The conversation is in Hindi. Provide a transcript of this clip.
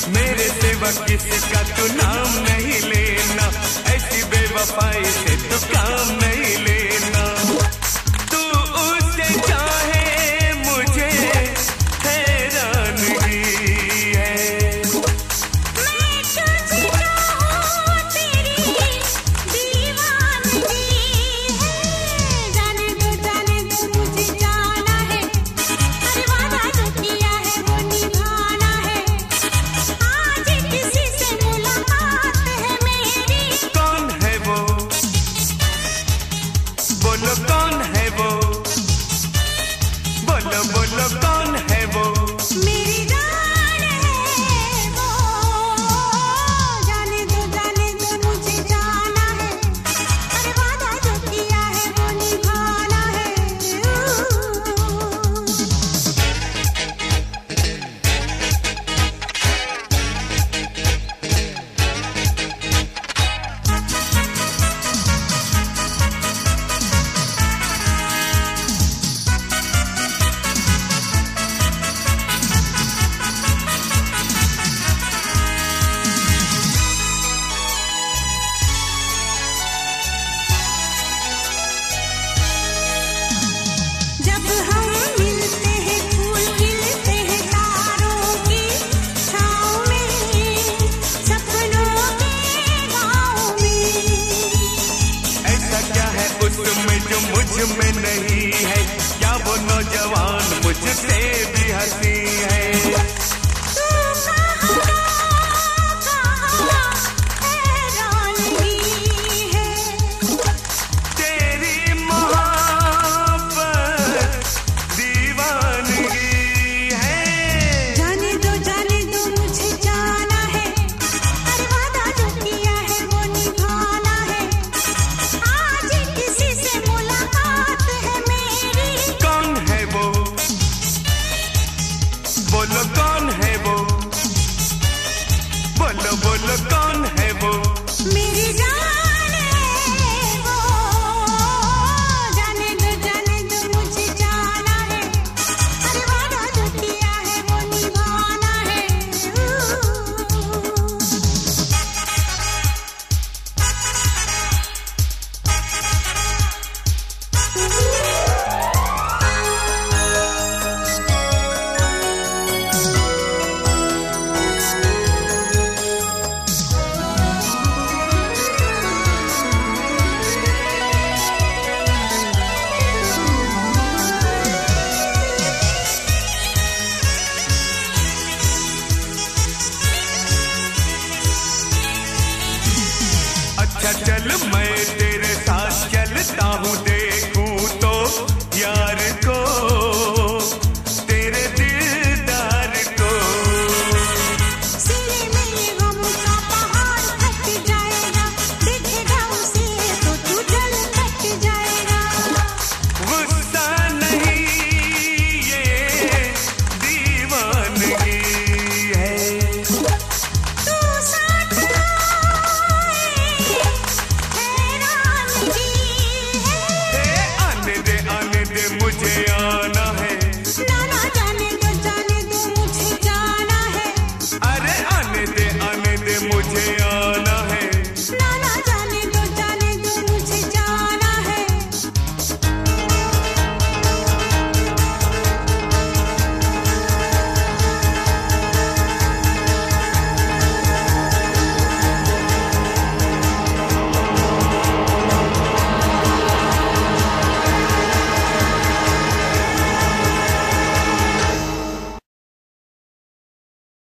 मेरे सिवा किसी का तू नाम नहीं लेना, ऐसी बेवफाई से तू काम नहीं लेना। तू उसे चाहे मुझे हैरानगी है, मैं तुझे चाहूं तेरी दीवानगी है। जाने दो मुझे जाना है, हर वादा जो किया है वो निभाना है। आज किसी से मुलाकात है मेरी। कौन है वो, बोलो कौन है वो, बोलो बोलो कौन है वो। मेरी जान है वो। जाने दो मुझे जाना है, हर वादा जो किया है वो निभाना है। जब हम मिलते हैं फूल खिलते हैं तारों की छाँव में, सपनों के गाँव में। ऐसा क्या है उसमें जो मुझ में नहीं है, क्या वो नौजवान मुझसे भी हंसी है। तू कहाँ हैरानगी है। तेरी मोहब्बत दीवानगी है। जाने दो मुझे जाना है, हर वादा जो किया है वो निभाना है। आज किसी से मुलाकात है मेरी। कौन है वो, बोलो कौन है वो, बोलो बोलो कौन है वो। मेरी जान है वो। जाने दो मुझे जाना है, हर वादा जो किया है वो निभाना है। अच्छा चल मैं तेरे साथ चलता हूँ।